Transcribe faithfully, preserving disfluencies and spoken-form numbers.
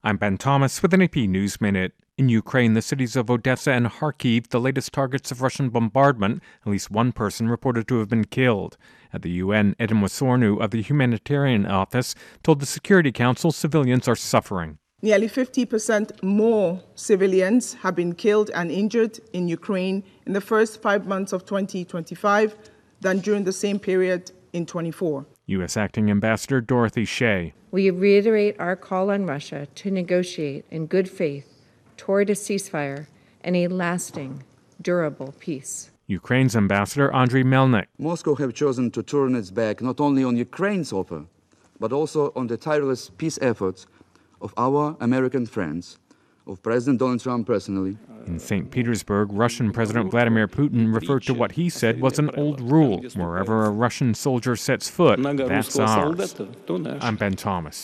I'm Ben Thomas with an A P News Minute. In Ukraine, the cities of Odessa and Kharkiv, the latest targets of Russian bombardment, at least one person reported to have been killed. At the U N, Edem Wasornu of the Humanitarian Office told the Security Council civilians are suffering. Nearly fifty percent more civilians have been killed and injured in Ukraine in the first five months of twenty twenty-five than during the same period in twenty-four. U S Acting Ambassador Dorothy Shea. We reiterate our call on Russia to negotiate in good faith toward a ceasefire and a lasting, durable peace. Ukraine's Ambassador Andriy Melnik. Moscow have chosen to turn its back not only on Ukraine's offer, but also on the tireless peace efforts of our American friends, of President Donald Trump personally. In Saint Petersburg, Russian President Vladimir Putin referred to what he said was an old rule. Wherever a Russian soldier sets foot, that's ours. I'm Ben Thomas.